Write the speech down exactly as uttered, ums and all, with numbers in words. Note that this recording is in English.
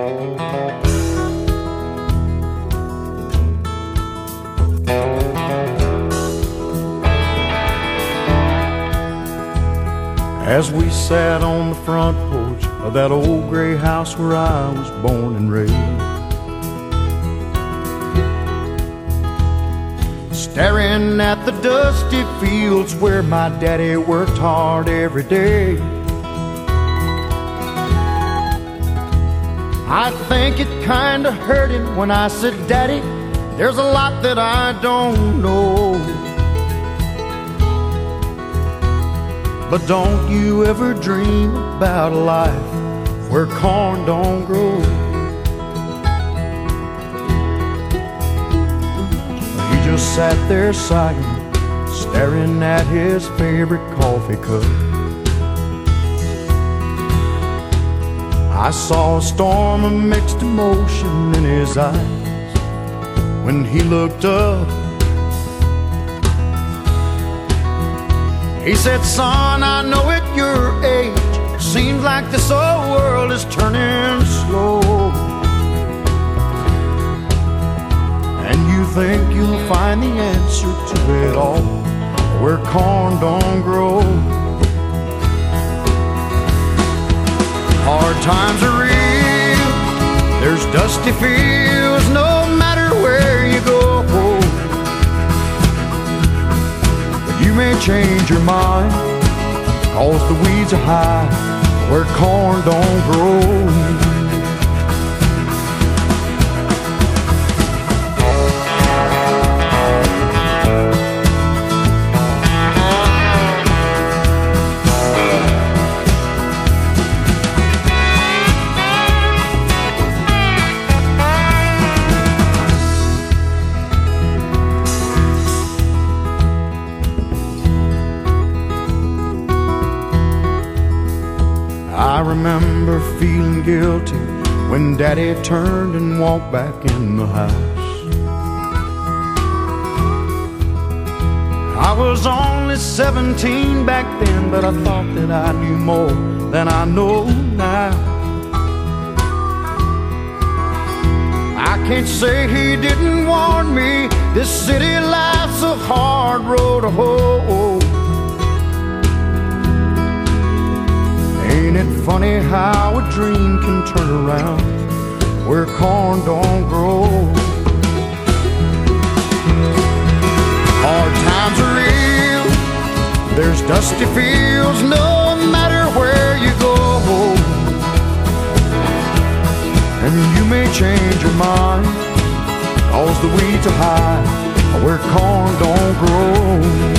As we sat on the front porch of that old gray house where I was born and raised, staring at the dusty fields where my daddy worked hard every day, I think it kinda hurt him when I said, "Daddy, there's a lot that I don't know, but don't you ever dream about a life where corn don't grow." He just sat there sighing, staring at his favorite coffee cup. I saw a storm of mixed emotion in his eyes when he looked up. He said, "Son, I know at your age, seems like this whole world is turning slow, and you think you'll find the answer to it all where corn don't grow. Hard times are real, there's dusty fields no matter where you go, but you may change your mind, 'cause the weeds are high where corn don't grow." I remember feeling guilty when Daddy turned and walked back in the house. I was only seventeen back then, but I thought that I knew more than I know now. I can't say he didn't warn me, this city life's a hard road to hoe. Ain't it funny how a dream can turn around where corn don't grow? Hard times are real, there's dusty fields no matter where you go, and you may change your mind, 'cause the weeds are high where corn don't grow.